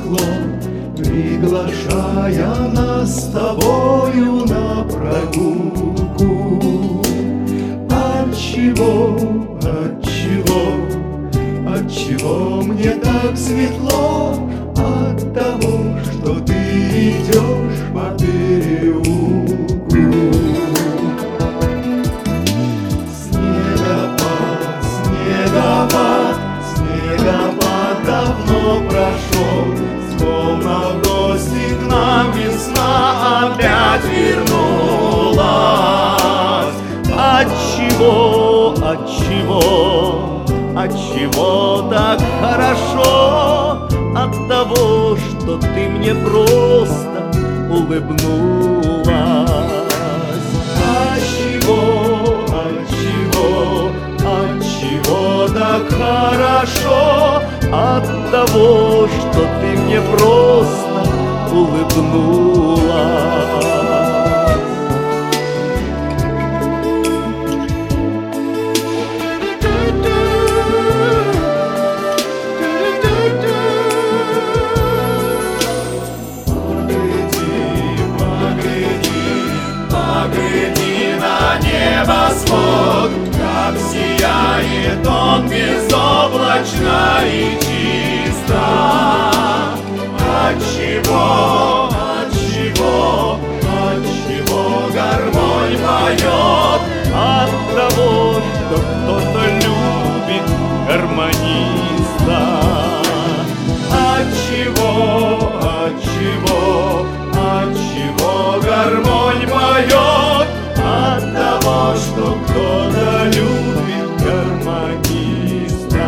стекло, приглашая нас с тобою на прогулку. Отчего, отчего, отчего мне так светло? От того, что ты идешь по переулку. Снегопад, снегопад, снегопад давно прошел, словно в гости к нам весна опять вернулась. Отчего, отчего, отчего так хорошо? От того, что ты мне просто улыбнулась. Отчего, отчего, отчего так хорошо? От того, что ты мне просто улыбнулась. Погляди на небосвод, как сияет он безоблачно и чисто. Отчего, отчего, отчего гармонь поет? От того, что кто-то любит гармониста. Отчего, отчего, отчего гармонь поет? От того, что кто-то любит гармониста.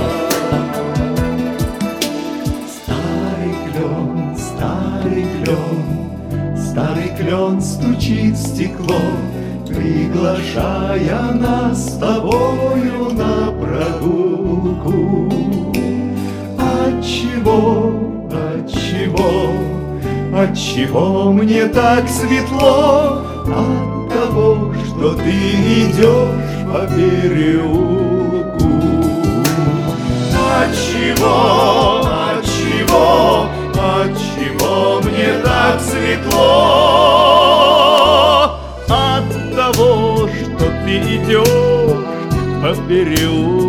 Старый клен, старый клен, старый клен стучит в стекло, приглашая нас с тобою на прогулку. Отчего, отчего, отчего мне так светло? От того, что ты идешь по переулку. Отчего, отчего, отчего мне так светло? От того, что ты идешь по переулку.